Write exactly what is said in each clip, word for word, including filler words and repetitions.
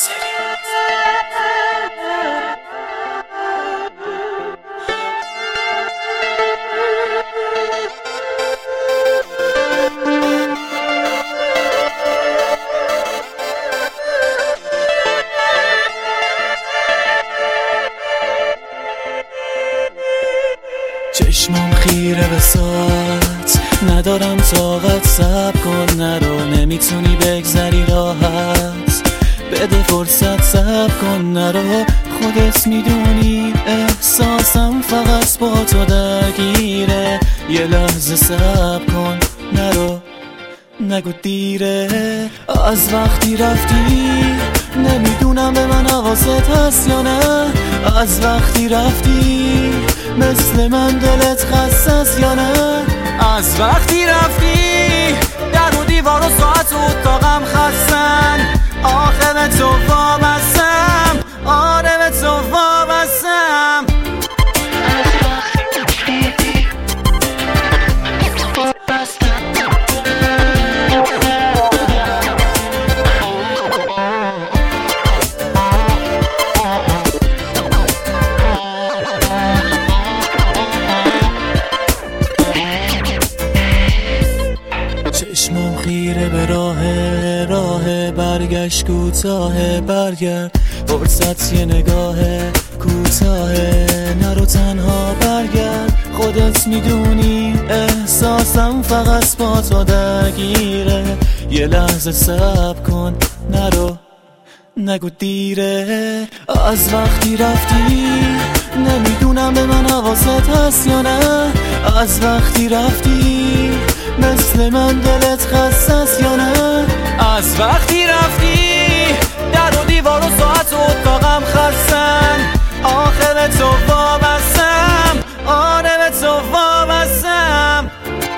چشمم خیره به ساعت، ندارم طاقت، صبر کن نرو، نمیتونی بگذری راحت، بده فرصت، صبر کن نرو، خودت میدونی احساسم فقط با تو درگیره، یه لحظه صبر کن نرو، نگو دیره. از وقتی رفتی نمیدونم به من حواست هست یا نه، از وقتی رفتی مثل من دلت خسته است یا نه، از وقتی رفتی در و دیوار و ساعت و اتاقم خستن، آخه به تو وابستم، آره به تو وابستم. چشمم خیره به راه راه برگشت کوتاه، برگرد فرصت یه نگاه کوتاه، نرو تنها برگرد، خودت میدونی احساسم فقط با تو درگیره، یه لحظه صبر کن نرو، نگو دیره. از وقتی رفتی نمیدونم به من حواست هست یا نه، از وقتی رفتی مثل من دلت خسته است یا نه، از وقتی رفتی در و دیوار و ساعت و اتاقم خستن، آخه به تو وابستم، آره به تو وابستم.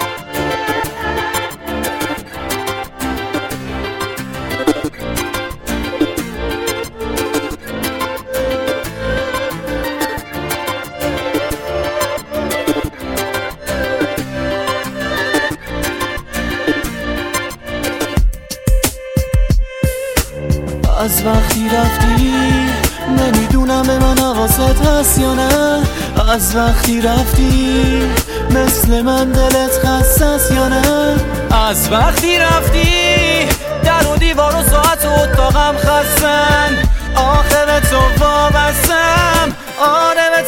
از وقتی رفتی نمیدونم به من حواست هست یا نه، از وقتی رفتی مثل من دلت خسته است یا نه، از وقتی رفتی در و دیوار و ساعت و اتاقم خستن، آخه به تو وابستم، آره